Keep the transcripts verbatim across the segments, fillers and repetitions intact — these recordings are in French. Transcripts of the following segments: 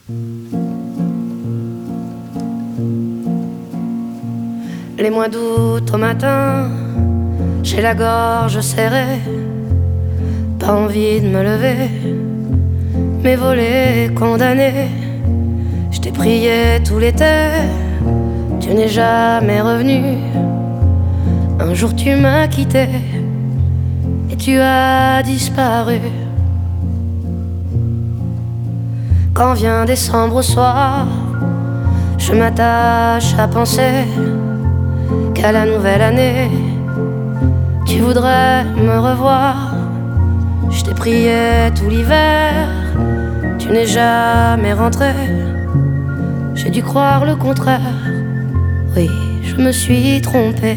Les mois d'août au matin, j'ai la gorge serrée, pas envie de me lever, mes volets condamnés. Je t'ai prié tout l'été, tu n'es jamais revenu. Un jour tu m'as quitté et tu as disparu. Quand vient décembre au soir, je m'attache à penser qu'à la nouvelle année, tu voudrais me revoir. Je t'ai prié tout l'hiver, tu n'es jamais rentré. J'ai dû croire le contraire, oui, je me suis trompée.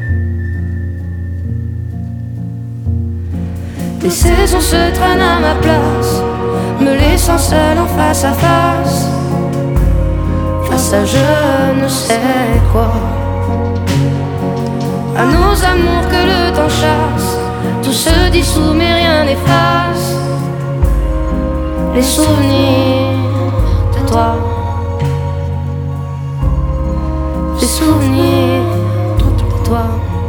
Les saisons se traînent à ma place, me laissant seul en face à face, face à je ne sais quoi. À nos amours que le temps chasse, tout se dissout mais rien n'efface les souvenirs de toi. Les souvenirs de toi.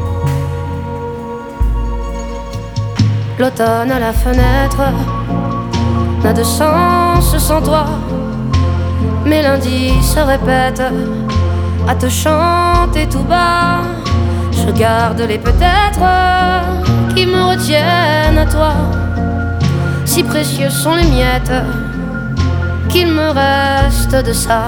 L'automne à la fenêtre n'a de sens sans toi. Mes lundis se répètent à te chanter tout bas. Je garde les peut-être qui me retiennent à toi. Si précieux sont les miettes qu'il me reste de ça.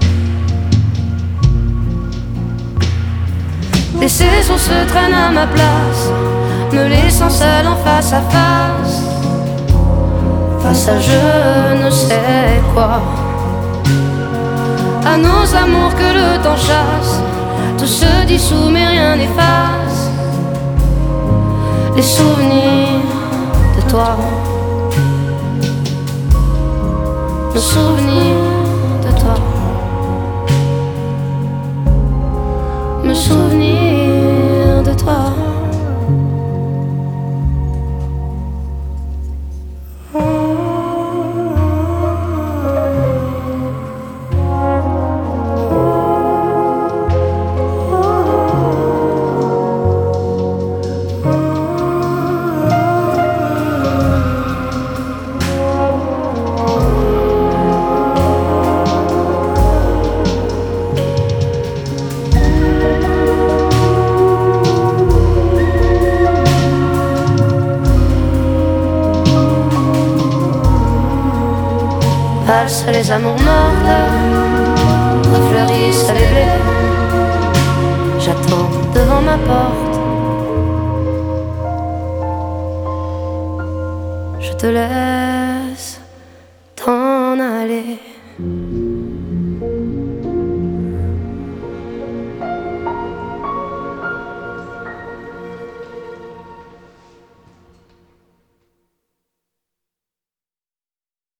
Les saisons se traînent à ma place, me laissant seul en face à face, face à je ne sais quoi. À nos amours que le temps chasse, tout se dissout mais rien n'efface les souvenirs de toi. Le souvenir de toi. Me souvenir de toi. Valsent les amours mortes, refleurissent les blés. J'attends devant ma porte, je te laisse.